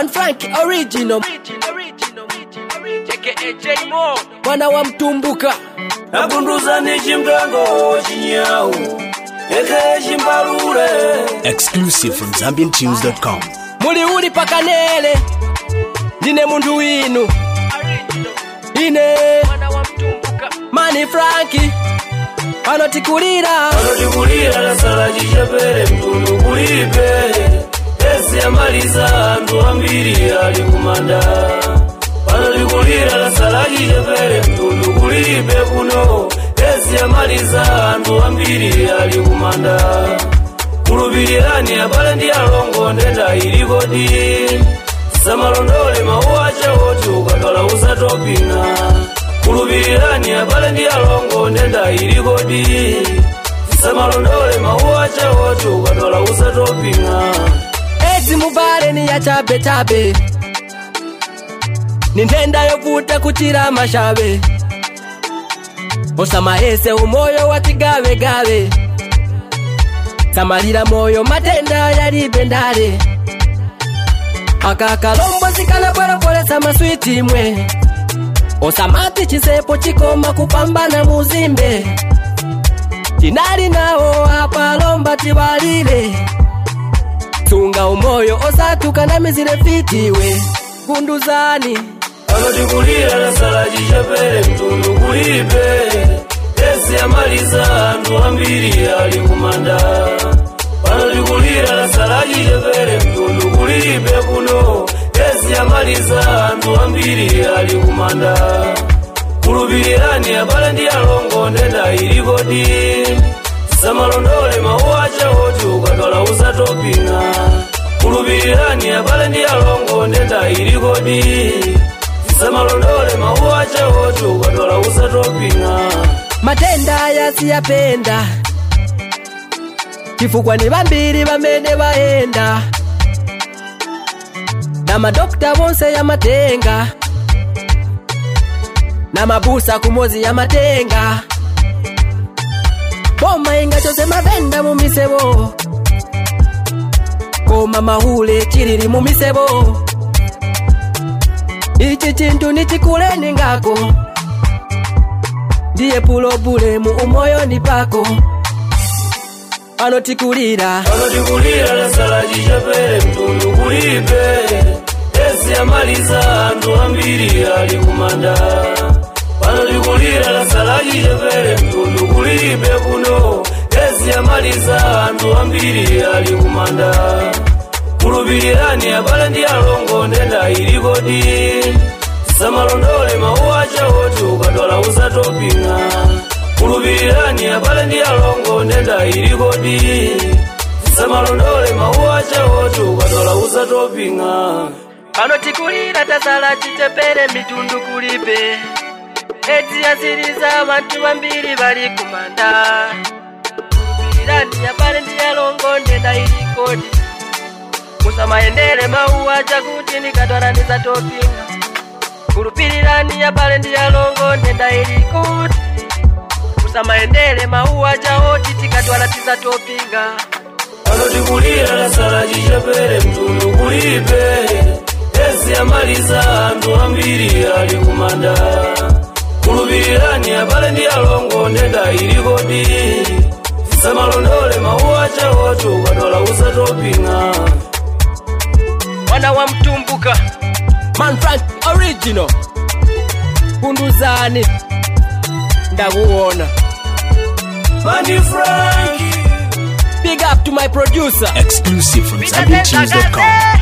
Man Frank original mwana wa mtumbuka nakunduza ni chimgango chinyau eke chimbalule. Exclusive from ZambianTunes.com. Muli uli pakanele Nine mundu winu Ine Mani Franki Anotikulira na sala jishapere mtundu kulipe. Esi ya maliza andu ambiri alikumanda. Anotikulira na sala jishapere mtundu kulipe kuno. Esi ya maliza andu ambiri alikumanda. Kulubirani abale ndi alongo ndenda ilikodi. Samalondole mauacha wote ukatola usatopina. Kulubirani abale ndi alongo ndenda ilikodi. Samalondole mauacha wote ukatola usatopina. Ezi mubale ni ya chabe chabe. Nintenda yovuta kuchira mashabe. Osama ese umoyo watigawe gawe. Samalira moyo matenda yalibendale. Akakalombo zikana pwela pole sama switi mwe. Osamati chisepo chikoma kupambana muzimbe. Tinari nao hapa lomba tibalile. Tunga umoyo osatuka na mizile fitiwe. Gunduzani Anotikulira na sala jishapere mtundu kulipe. Esi ya maliza andu ambiri alikumanda. Anotikulira na sala jishapere mtundu kulipe kuno. Esi ya maliza andu ambiri alikumanda. Kulubirani abale ndi alongo ndenda ilikodi. Samalondole mauacha wote ukatola usatopina. Kulubirani abale ndi alongo ndenda ilikodi. Samalondole mauacha wote ukatola usatopina. matenda yasiyapenda. Chifukwa ni bambiri bamene baenda. Na madokta bonse ya matenga. Na mabusa kumozi ya matenga. Boma inga chose mavenda mumisebo. Koma mahule chiriri mumisebo. Ichi chintu nichikuleni ngako. Ndiye pulo bule mu umoyo ni pako. Anotikulira na sala jishapere mtundu kulipe. Esi ya maliza andu ambiri alikumanda. Anotikulira na sala jishapere mtundu kulipe kuno. Esi ya maliza andu ambiri alikumanda. Kulubirani abale ndi alongo ndenda ilikodi. Samalondole mauacha wote ukatola usatopina. Kulubirani abale ndi alongo ndenda ilikodi. Samalondole mauacha wote ukatola usatopina. Anotikulira tasala chichepere mitundu kulipe. Eti asiriza abantu bambiri bali kumanda. Kulubirani abale ndi alongo ndenda ilikodi. Musamaendele mauacha kuti nikatwala nizatopinga. Kulupilirani abale ndi alongo ndenda ilikodi. Musamaendele mauacha oti tikatwala tizatopinga. Anotikulira na sala jishapere mtundu kulipe. Esi ya maliza andu ambiri alikumanda. Kulubirani abale ndi alongo ndenda ilikodi. Samalondole mauacha wote ukatola usatopinga. Mwana wa mtumbuka Man Frank original Gunduzani ndakuona Mani Frank. Big up to my producer. Exclusive from ZambianTunes.com.